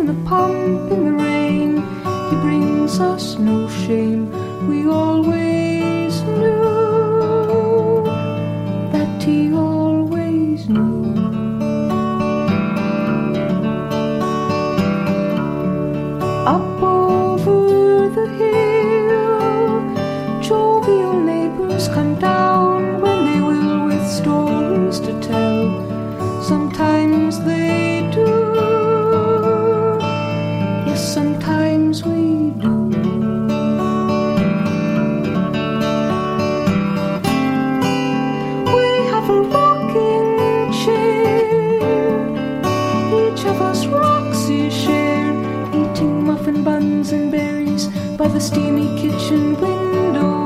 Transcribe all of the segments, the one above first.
the pump in the rain. He brings us no shame. We always knew that he always knew. Up over the hill, jovial neighbors come down when they will with stories to tell. Sometimes they do, yes, sometimes we do. We have a rocking chair, each of us rocks his share, eating muffin buns and berries by the steamy kitchen window.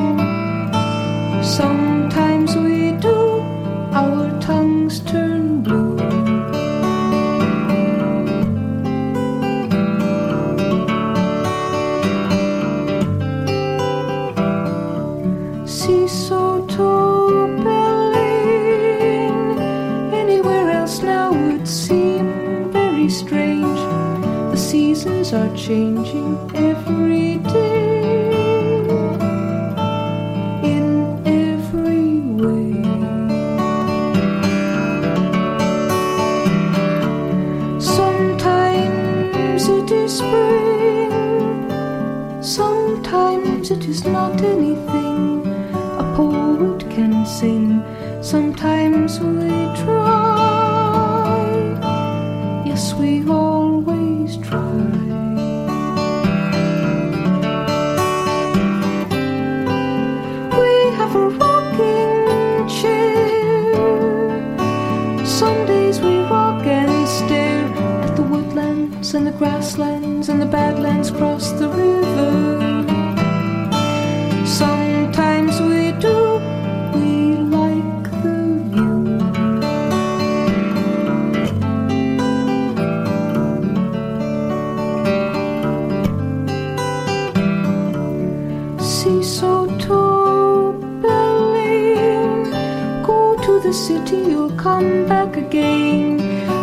Sometimes we do, our tongues turn blue. Sesotho Berlin, anywhere else now would seem very strange. The seasons are changing every day, in every way. Sometimes it is spring, sometimes it is not anything a poet can sing. Sometimes we try, yes, we always try. We have a rocking chair, some days we rock and stare at the woodlands and the grasslands and the badlands across the river. Sometimes we do, we like the view. Sesotho Berlin, go to the city, you'll come back again.